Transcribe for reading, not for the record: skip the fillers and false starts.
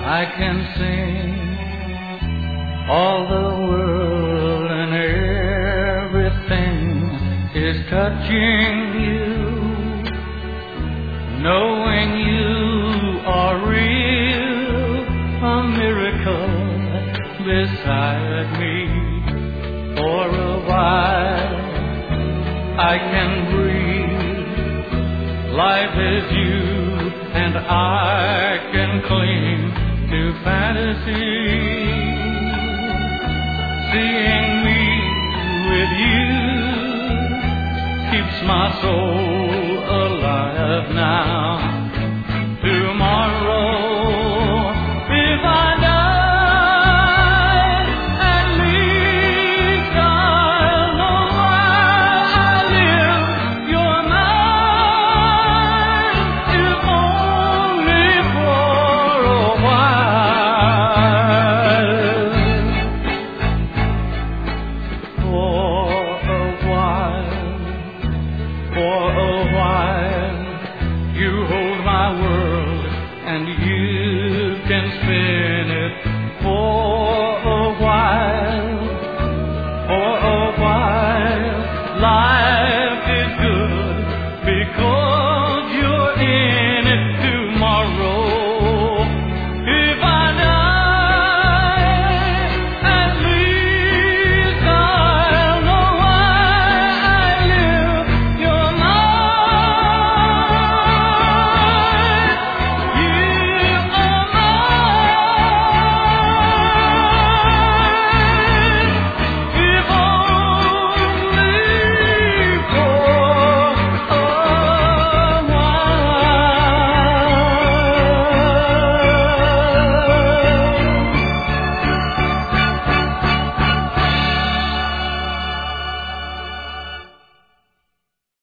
I can sing all the world and everything is touching you, knowing you are real, a miracle beside me. For a while I can breathe, life is you, and I can cling to fantasy. Seeing me with you keeps my soul alive now. Tomorrow, if I die, at least I'll know while I live you're mine, if only for a while. For a while, you hold my world and you can spin